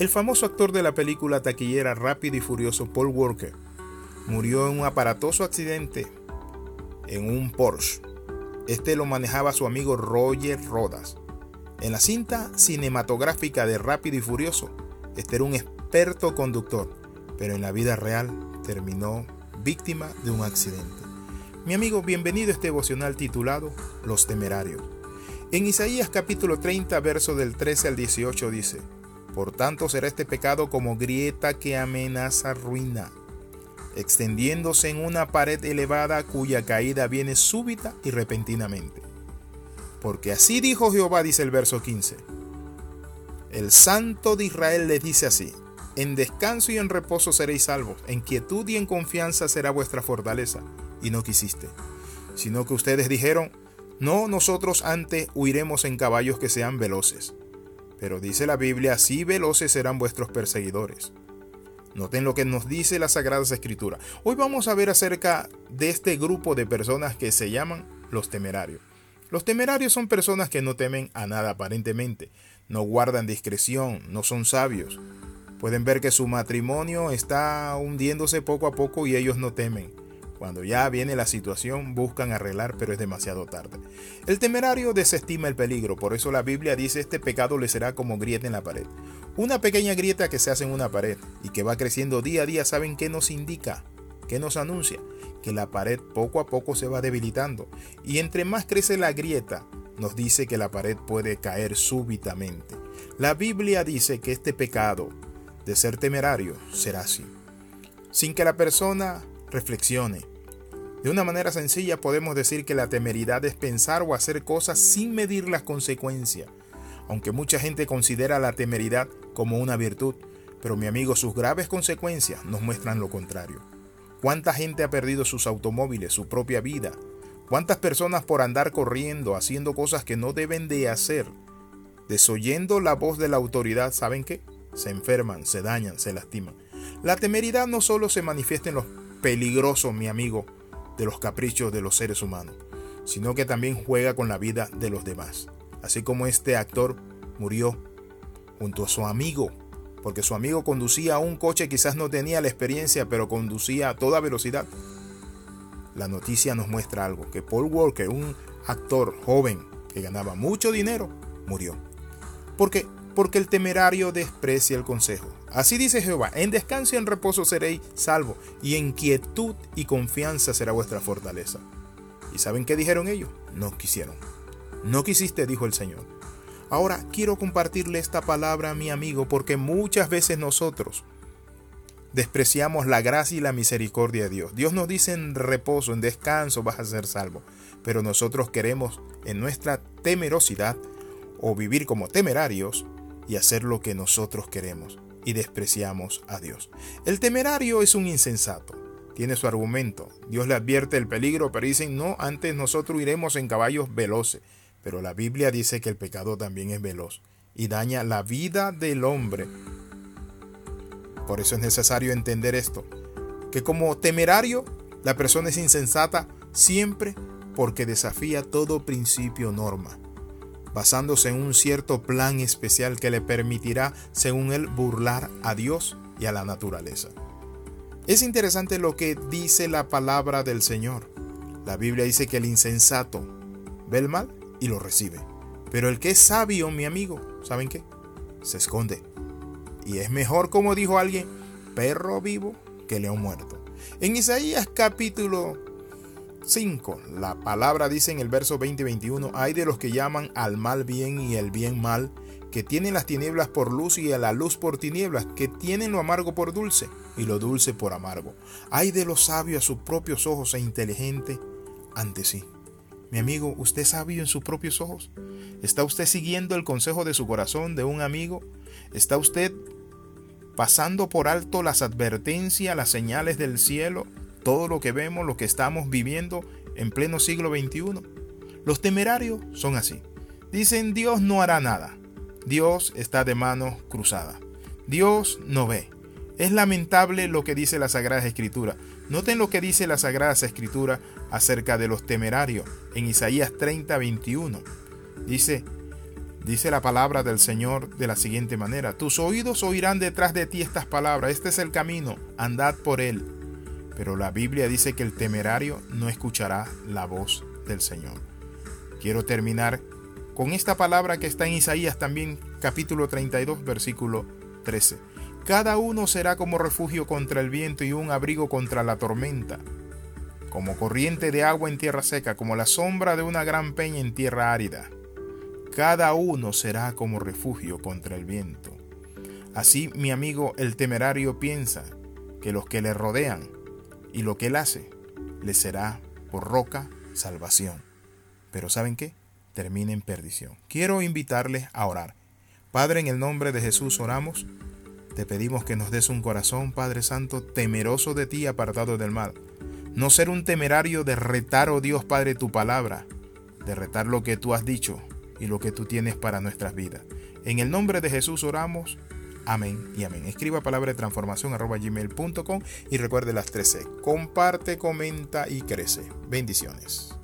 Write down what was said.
El famoso actor de la película taquillera Rápido y Furioso, Paul Walker, murió en un aparatoso accidente en un Porsche. Este lo manejaba su amigo Roger Rodas. En la cinta cinematográfica de Rápido y Furioso, este era un experto conductor, pero en la vida real terminó víctima de un accidente. Mi amigo, bienvenido a este devocional titulado Los Temerarios. En Isaías capítulo 30, verso del 13 al 18 dice: Por tanto será este pecado como grieta que amenaza ruina, extendiéndose en una pared elevada cuya caída viene súbita y repentinamente. Porque así dijo Jehová, dice el verso 15. El Santo de Israel les dice así: En descanso y en reposo seréis salvos, en quietud y en confianza será vuestra fortaleza. Y no quisiste, sino que ustedes dijeron: No, nosotros antes huiremos en caballos que sean veloces. Pero dice la Biblia: así veloces serán vuestros perseguidores. Noten lo que nos dice las Sagradas Escrituras. Hoy vamos a ver acerca de este grupo de personas que se llaman los temerarios. Los temerarios son personas que no temen a nada aparentemente, no guardan discreción, no son sabios. Pueden ver que su matrimonio está hundiéndose poco a poco y ellos no temen. Cuando ya viene la situación, buscan arreglar, pero es demasiado tarde. El temerario desestima el peligro, por eso la Biblia dice: este pecado le será como grieta en la pared. Una pequeña grieta que se hace en una pared y que va creciendo día a día, ¿saben qué nos indica? ¿Qué nos anuncia? Que la pared poco a poco se va debilitando. Y entre más crece la grieta, nos dice que la pared puede caer súbitamente. La Biblia dice que este pecado de ser temerario será así, sin que la persona reflexione. De una manera sencilla podemos decir que la temeridad es pensar o hacer cosas sin medir las consecuencias. Aunque mucha gente considera la temeridad como una virtud, pero mi amigo, sus graves consecuencias nos muestran lo contrario. ¿Cuánta gente ha perdido sus automóviles, su propia vida? ¿Cuántas personas por andar corriendo, haciendo cosas que no deben de hacer, desoyendo la voz de la autoridad, ¿saben qué? Se enferman, se dañan, se lastiman. La temeridad no solo se manifiesta en los peligrosos, mi amigo, de los caprichos de los seres humanos, sino que también juega con la vida de los demás. Así como este actor murió junto a su amigo, porque su amigo conducía un coche, quizás no tenía la experiencia, pero conducía a toda velocidad. La noticia nos muestra algo, que Paul Walker, un actor joven que ganaba mucho dinero, murió. ¿Por qué? Porque el temerario desprecia el consejo. Así dice Jehová: en descanso y en reposo seréis salvos, y en quietud y confianza será vuestra fortaleza. ¿Y saben qué dijeron ellos? No quisieron. No quisiste, dijo el Señor. Ahora quiero compartirle esta palabra a mi amigo, porque muchas veces nosotros despreciamos la gracia y la misericordia de Dios. Dios nos dice: en reposo, en descanso vas a ser salvo. Pero nosotros queremos, en nuestra temerosidad, o vivir como temerarios y hacer lo que nosotros queremos, y despreciamos a Dios. El temerario es un insensato. Tiene su argumento. Dios le advierte el peligro, pero dicen: no, antes nosotros iremos en caballos veloces. Pero la Biblia dice que el pecado también es veloz y daña la vida del hombre. Por eso es necesario entender esto, que como temerario, la persona es insensata siempre porque desafía todo principio o norma, basándose en un cierto plan especial que le permitirá, según él, burlar a Dios y a la naturaleza. Es interesante lo que dice la palabra del Señor. La Biblia dice que el insensato ve el mal y lo recibe, pero el que es sabio, mi amigo, ¿saben qué? Se esconde. Y es mejor, como dijo alguien, perro vivo que león muerto. En Isaías capítulo 5, la palabra dice en el verso 20 y 21: Ay de los que llaman al mal bien y el bien mal, que tienen las tinieblas por luz y a la luz por tinieblas, que tienen lo amargo por dulce y lo dulce por amargo. Ay de los sabios a sus propios ojos e inteligente ante sí. Mi amigo, ¿usted es sabio en sus propios ojos? ¿Está usted siguiendo el consejo de su corazón, de un amigo? ¿Está usted pasando por alto las advertencias, las señales del cielo, todo lo que vemos, lo que estamos viviendo en pleno siglo XXI? Los temerarios son así. Dicen: Dios no hará nada. Dios está de manos cruzadas. Dios no ve. Es lamentable lo que dice la Sagrada Escritura. Noten lo que dice la Sagrada Escritura acerca de los temerarios en Isaías 30:21. Dice: Dice la palabra del Señor de la siguiente manera: tus oídos oirán detrás de ti estas palabras, este es el camino, andad por él. Pero la Biblia dice que el temerario no escuchará la voz del Señor. Quiero terminar con esta palabra que está en Isaías también, capítulo 32, versículo 13. Cada uno será como refugio contra el viento y un abrigo contra la tormenta, como corriente de agua en tierra seca, como la sombra de una gran peña en tierra árida. Cada uno será como refugio contra el viento. Así, mi amigo el temerario piensa que los que le rodean y lo que él hace le será por roca salvación. Pero ¿saben qué? Termina en perdición. Quiero invitarles a orar. Padre, en el nombre de Jesús oramos. Te pedimos que nos des un corazón, Padre Santo, temeroso de ti, apartado del mal. No ser un temerario de retar, oh Dios Padre, tu palabra, de retar lo que tú has dicho y lo que tú tienes para nuestras vidas. En el nombre de Jesús oramos. Amén y amén. Escriba palabra de transformación @gmail.com y recuerde las 3C. Comparte, comenta y crece. Bendiciones.